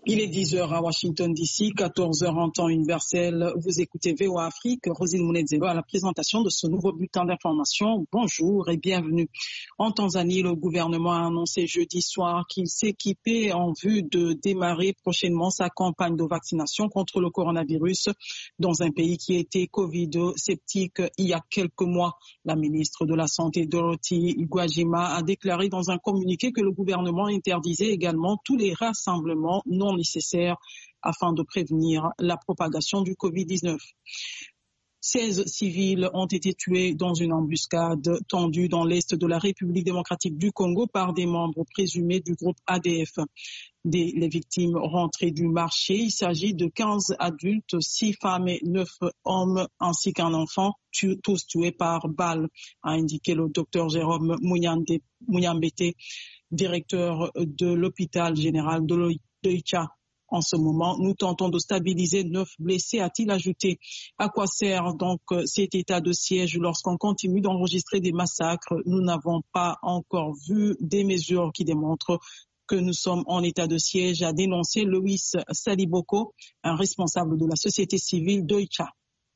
Il est 10h à Washington DC, 14h en temps universel. Vous écoutez VOA Afrique, Rosine Mounedzelo à la présentation de ce nouveau bulletin d'information. Bonjour et bienvenue. En Tanzanie, le gouvernement a annoncé jeudi soir qu'il s'équipait en vue de démarrer prochainement sa campagne de vaccination contre le coronavirus dans un pays qui était Covid-sceptique il y a quelques mois. La ministre de la Santé, Dorothy Gwajima, a déclaré dans un communiqué que le gouvernement interdisait également tous les rassemblements non nécessaires afin de prévenir la propagation du Covid-19. 16 civils ont été tués dans une embuscade tendue dans l'est de la République démocratique du Congo par des membres présumés du groupe ADF. Les victimes rentrées du marché, il s'agit de 15 adultes, 6 femmes et 9 hommes ainsi qu'un enfant, tous tués par balle, a indiqué le docteur Jérôme Munyambete, directeur de l'hôpital général de Oicha. En ce moment, nous tentons de stabiliser 9 blessés, a-t-il ajouté. À quoi sert donc cet état de siège lorsqu'on continue d'enregistrer des massacres? Nous n'avons pas encore vu des mesures qui démontrent que nous sommes en état de siège, a dénoncé Louis Saliboko, un responsable de la société civile d'Oicha.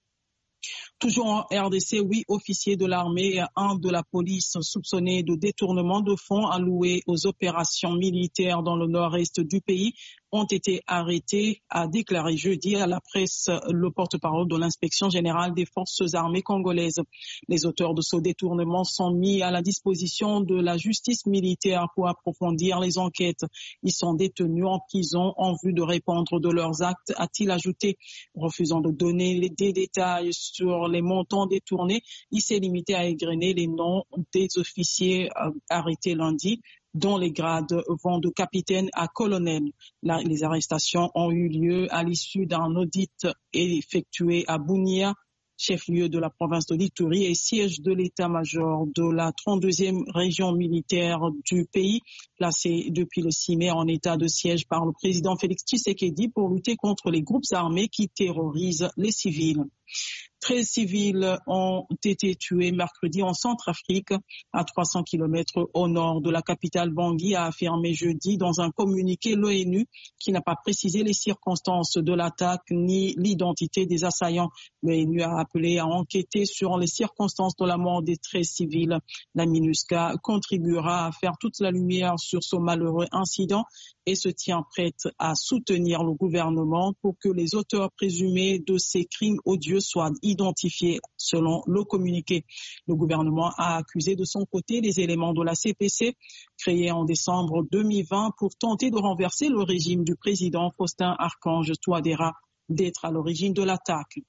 Toujours en RDC, 8 officiers de l'armée et 1 de la police soupçonnés de détournement de fonds alloués aux opérations militaires dans le nord-est du pays ont été arrêtés, a déclaré jeudi à la presse le porte-parole de l'inspection générale des forces armées congolaises. Les auteurs de ce détournement sont mis à la disposition de la justice militaire pour approfondir les enquêtes. Ils sont détenus en prison en vue de répondre de leurs actes, a-t-il ajouté. Refusant de donner des détails sur les montants détournés, il s'est limité à égrener les noms des officiers arrêtés lundi, dont les grades vont de capitaine à colonel. Les arrestations ont eu lieu à l'issue d'un audit effectué à Bunia, chef-lieu de la province de l'Ituri et siège de l'état-major de la 32e région militaire du pays, placé depuis le 6 mai en état de siège par le président Félix Tshisekedi pour lutter contre les groupes armés qui terrorisent les civils. 13 civils ont été tués mercredi en Centrafrique, à 300 km au nord de la capitale Bangui, a affirmé jeudi dans un communiqué l'ONU qui n'a pas précisé les circonstances de l'attaque ni l'identité des assaillants. L'ONU a appelé à enquêter sur les circonstances de la mort des 13 civils. La MINUSCA contribuera à faire toute la lumière sur ce malheureux incident et se tient prête à soutenir le gouvernement pour que les auteurs présumés de ces crimes odieux soient identifiés, selon le communiqué. Le gouvernement a accusé de son côté les éléments de la CPC, créés en décembre 2020 pour tenter de renverser le régime du président Faustin Archange Touadéra, d'être à l'origine de l'attaque.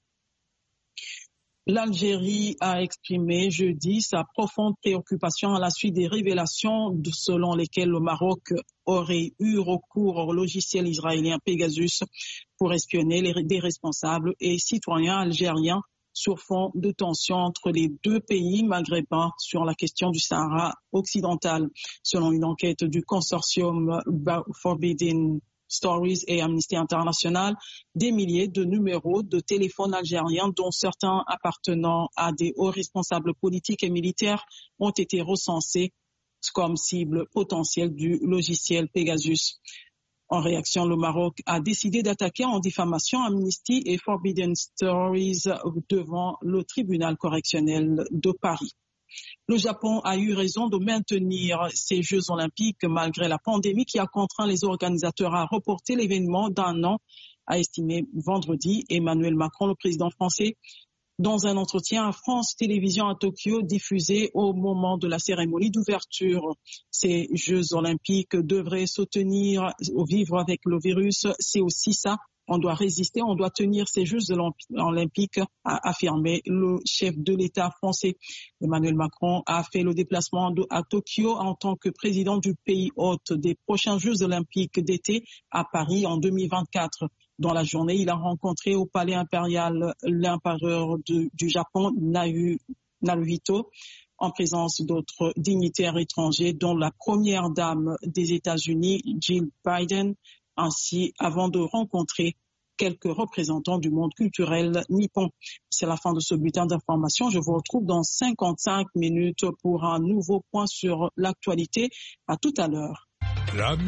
L'Algérie a exprimé jeudi sa profonde préoccupation à la suite des révélations selon lesquelles le Maroc aurait eu recours au logiciel israélien Pegasus pour espionner des responsables et citoyens algériens sur fond de tensions entre les deux pays maghrébins sur la question du Sahara occidental. Selon une enquête du consortium Forbidden Stories et Amnesty International, des milliers de numéros de téléphones algériens, dont certains appartenant à des hauts responsables politiques et militaires, ont été recensés comme cible potentielle du logiciel Pegasus. En réaction, le Maroc a décidé d'attaquer en diffamation Amnesty et Forbidden Stories devant le tribunal correctionnel de Paris. Le Japon a eu raison de maintenir ces Jeux olympiques malgré la pandémie qui a contraint les organisateurs à reporter l'événement d'un an, a estimé vendredi Emmanuel Macron, le président français, dans un entretien à France Télévisions à Tokyo diffusé au moment de la cérémonie d'ouverture. Ces Jeux olympiques devraient se tenir ou vivre avec le virus, c'est aussi ça. On doit résister, on doit tenir ces Jeux olympiques, a affirmé le chef de l'État français. Emmanuel Macron a fait le déplacement à Tokyo en tant que président du pays hôte des prochains Jeux olympiques d'été à Paris en 2024. Dans la journée, il a rencontré au palais impérial l'empereur du Japon, Naruhito, en présence d'autres dignitaires étrangers, dont la première dame des États-Unis, Jill Biden, ainsi avant de rencontrer quelques représentants du monde culturel nippon. C'est la fin de ce bulletin d'information. Je vous retrouve dans 55 minutes pour un nouveau point sur l'actualité. À tout à l'heure.